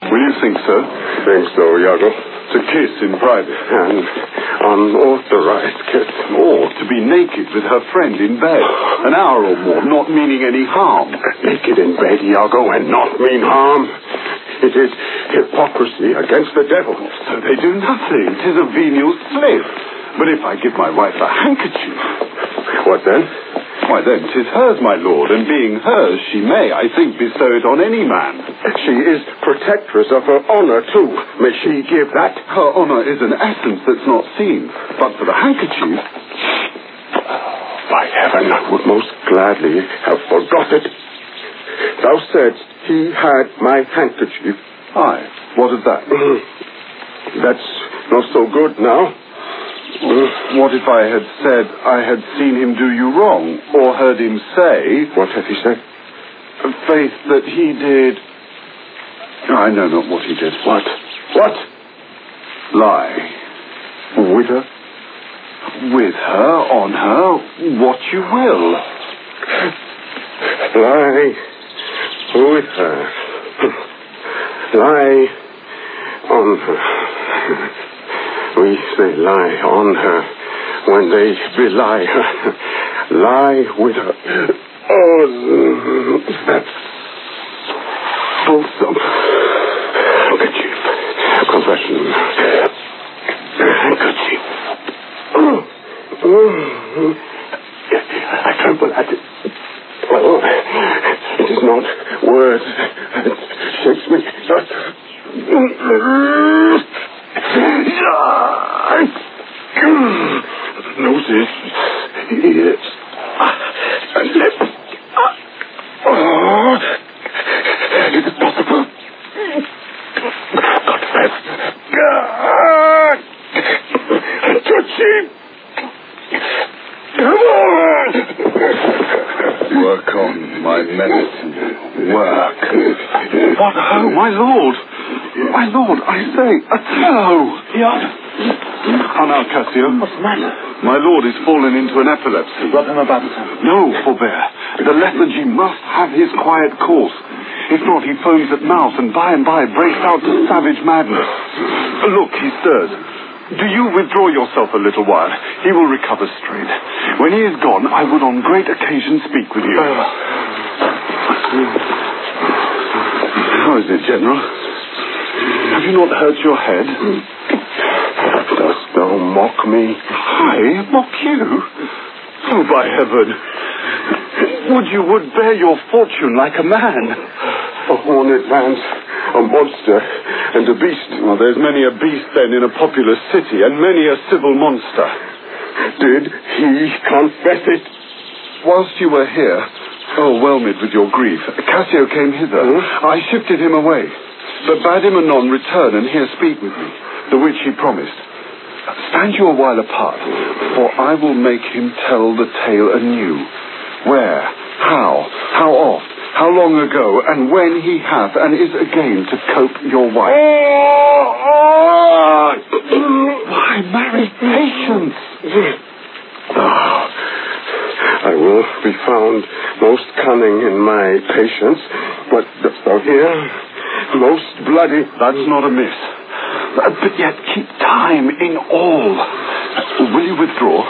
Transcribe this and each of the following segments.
Will you think so? Think so, Iago. To kiss in private. An unauthorized kiss. Or to be naked with her friend in bed. An hour or more, not meaning any harm. Naked in bed, Iago, and not mean harm. It is hypocrisy against the devil. So they do nothing. 'Tis a venial slip. But if I give my wife a handkerchief... What then? Why then, 'tis hers, my lord, and being hers, she may, I think, bestow it on any man. She is protectress of her honor, too. May she give that? Her honor is an essence that's not seen. But for the handkerchief... By heaven, I would most gladly have forgot it. Thou saidst he had my handkerchief. Aye, what of that? That's not so good now. What if I had said I had seen him do you wrong, or heard him say... What hath he said? Faith, that he did... I know not what he did. What? What? Lie. With her? With her, on her, what you will. Lie with her. Lie on her. We say lie on her when they belie her. Lie with her. Oh, that's fulsome. Handkerchief. Confession. Handkerchief. I tremble at it. Oh, it is not words. It shakes me. Noses, ears, and lips. Oh, is it possible? Confess. Handkerchief. Come on. Work on, my medicine. Work. What ho, my lord! My lord, I say, Othello! Yeah. How now, Cassio? What's the matter? My lord is fallen into an epilepsy. Rub him about the time. No, forbear. The lethargy must have his quiet course. If not, he foams at mouth and by breaks out to savage madness. Look, he stirs. Do you withdraw yourself a little while? He will recover straight. When he is gone, I would on great occasion speak with you. How is it, General? Have you not hurt your head? Dost thou mock me? I mock you? Oh, by heaven. Would bear your fortune like a man. A horned man's a monster and a beast. Well, there's many a beast, then, in a populous city, and many a civil monster. Did he confess it? Whilst you were here, overwhelmed with your grief, Cassio came hither. I shifted him away, but bade him anon return and here speak with me, the which he promised. Stand you a while apart, for I will make him tell the tale anew. Where, how oft, how long ago, and when he hath and is again to cope your wife. Why, marry, patience. I will be found most cunning in my patience, but dost thou hear? Most bloody. That's not amiss. But yet keep time in all. Will you withdraw?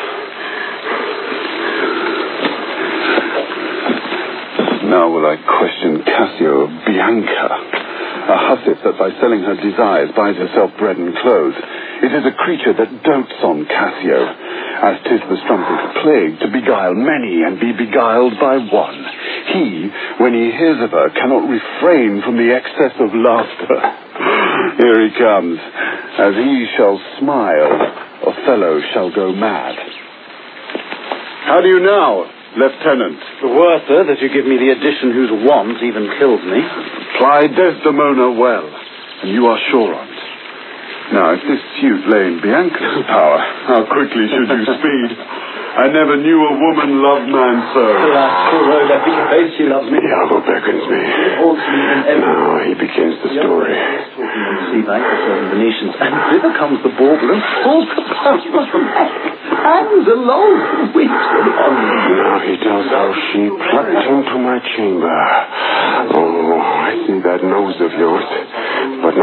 Now will I question Cassio of Bianca, a hussif that by selling her desires buys herself bread and clothes. It is a creature that dotes on Cassio, as 'tis the strumpet's plague to beguile many and be beguiled by one. He, when he hears of her, cannot refrain from the excess of laughter. Here he comes. As he shall smile, Othello shall go mad. How do you now, Lieutenant? The worse, sir, that you give me the addition whose want even kills me. Ply Desdemona well, and you are sure on it. Now, if this suit lay in Bianca's power, how quickly should you speed? I never knew a woman love man so. Alas, poor Rhoda, I think she loves me. Iago beckons me. Now he begins the story. Talking on the sea bank of certain Venetians, and thither comes the bauble and pulls the plasma from hands alone, weeps on me. Now he tells how she plucked him to my chamber. Oh, I see that nose of yours.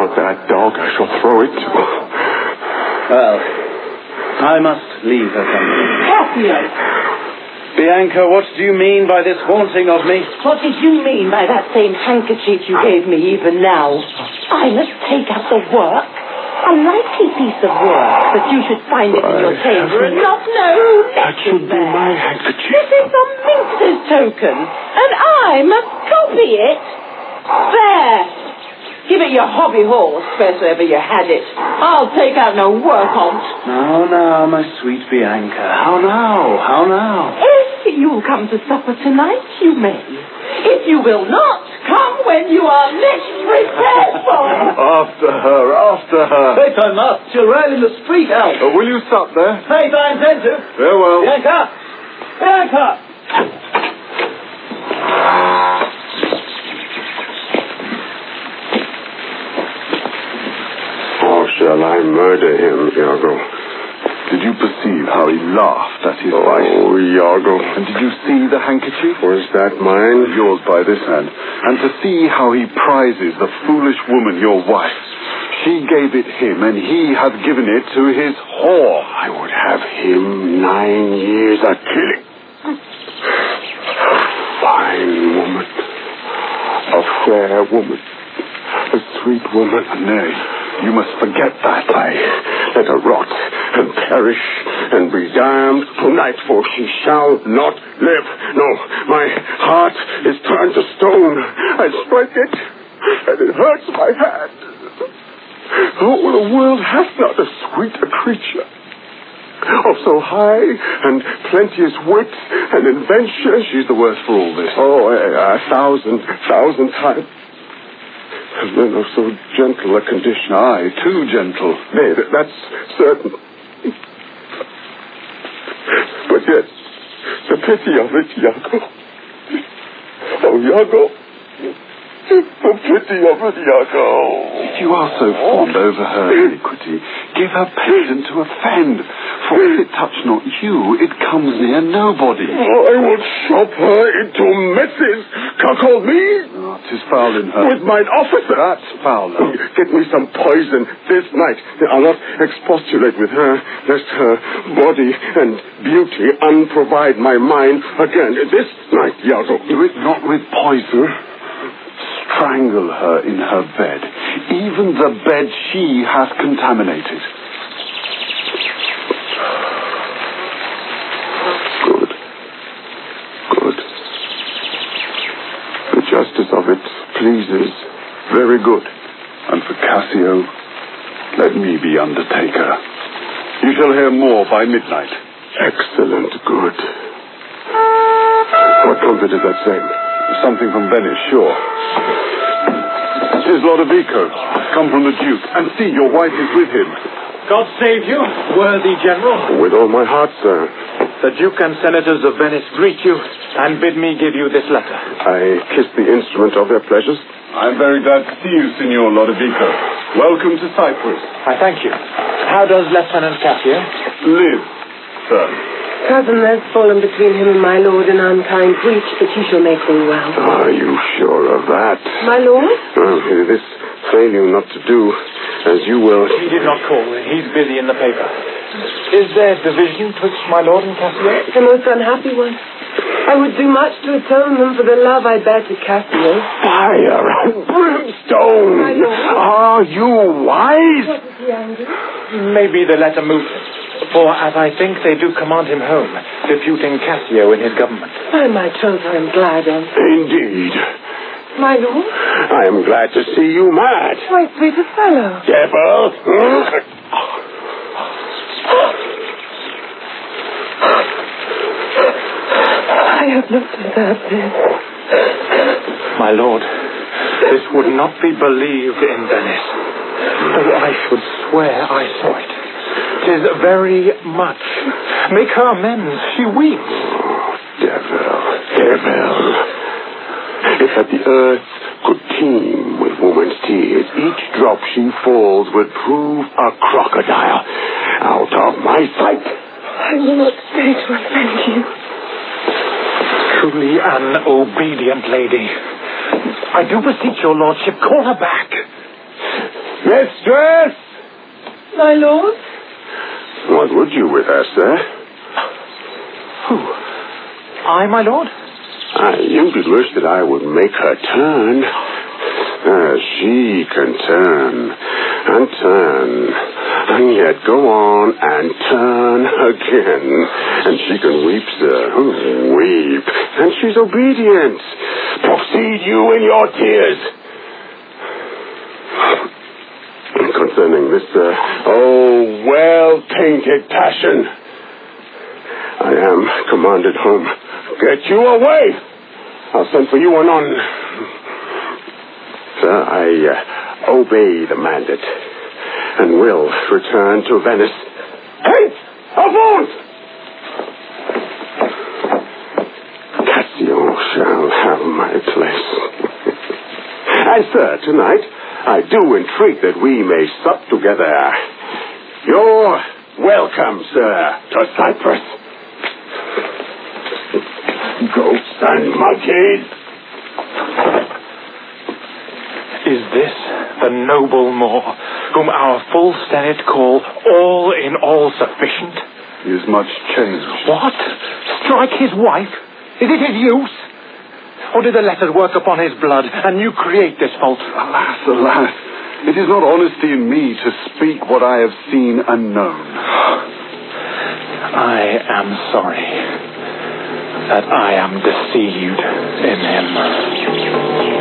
not that dog, I shall throw it to. Well, I must leave her company. Cassio! Bianca, what do you mean by this haunting of me? What did you mean by that same handkerchief you gave me even now? I must take out the work. A likely piece of work that you should find it in your chamber and not know. That should be my handkerchief. This is a minx's token, and I must copy it. There. Give it your hobby horse, first ever you had it. I'll take out no work on't. Now, my sweet Bianca. How now? If you'll come to supper tonight, you may. If you will not, come when you are next prepared for it. After her. Faith, I must. She'll ride in the street out. Will you sup there? Faith, I intend to. Farewell. Bianca! Shall I murder him, Iago? Did you perceive how he laughed at his wife? Oh, Iago. And did you see the handkerchief? Was that mine? Yours by this hand. And to see how he prizes the foolish woman, your wife. She gave it him, and he hath given it to his whore. I would have him 9 years a killing. A fine woman. A fair woman. A sweet woman. Nay, you must forget that. Let her rot and perish and be damned tonight, for she shall not live. No, my heart is turned to stone. I strike it, and it hurts my hand. Oh, the world hath not a sweeter creature. Of so high and plenteous wit and invention. She's the worse for all this. Oh, a thousand times. And then of so gentle a condition. Aye, too gentle. Nay, that's certain. But yet, the pity of it, Iago. Oh, Iago. The pity of it, Iago. If you are so fond over her iniquity, give her pardon to offend. For if it touch not you, it comes near nobody. I will chop her into messes. Cuckold me? Oh, 'tis foul in her. With mine officer. That's foul. Get me some poison this night. I'll not expostulate with her, lest her body and beauty unprovide my mind again. This night, Iago. Do it not with poison. Strangle her in her bed, even the bed she hath contaminated. Good. The justice of it pleases. Very good. And for Cassio, let me be undertaker. You shall hear more by midnight. Excellent. Good. What trumpet is that saying? Something from Venice, sure. 'Tis Lodovico, come from the Duke. And see, your wife is with him. God save you, worthy general. With all my heart, sir. The Duke and Senators of Venice greet you and bid me give you this letter. I kiss the instrument of their pleasures. I'm very glad to see you, Signor Lodovico. Welcome to Cyprus. I thank you. How does Lieutenant Cassio? Live, sir. Cousin, there's fallen between him and my lord an unkind breach, but he shall make all well. Are you sure of that? My lord? This fail you not to do as you will. He did not call. He's busy in the paper. Is there division twixt my lord and Cassio? The most unhappy one. I would do much to atone them for the love I bear to Cassio. Fire and brimstone! My lord. Are you wise? What is he angry? Maybe the letter moved him. For, as I think, they do command him home, deputing Cassio in his government. By my troth, I am glad of. Indeed. My lord? I am glad to see you mad. My sweetest fellow. Devil! I have not deserved this. My lord, this would not be believed in Venice. Though I should swear I saw it. 'Tis very much. Make her amends. She weeps. Devil. If that the earth could teem with woman's tears, each drop she falls would prove a crocodile. Out of my sight. I will not stay to offend you. Truly an obedient lady. I do beseech your lordship, call her back. Mistress! My lord? What would you with her, sir? Who? I, my lord? You did wish that I would make her turn. She can turn and turn, and yet go on and turn again. And she can weep, sir, weep. And she's obedient. Proceed you in your tears. Concerning this, well-tainted passion, I am commanded home. Get you away! I'll send for you anon. Sir, I obey the mandate and will return to Venice. Hence! Avaunt! Cassio shall have my place. And, sir, tonight, I do entreat that we may sup together. You're welcome, sir, to Cyprus. Goats and monkeys. Is this the noble Moor, whom our full Senate call all in all sufficient? He is much changed. What? Strike his wife? Is it his use? Or did the letters work upon his blood, and you create this fault? Alas, alas. It is not honesty in me to speak what I have seen and known. I am sorry that I am deceived in him.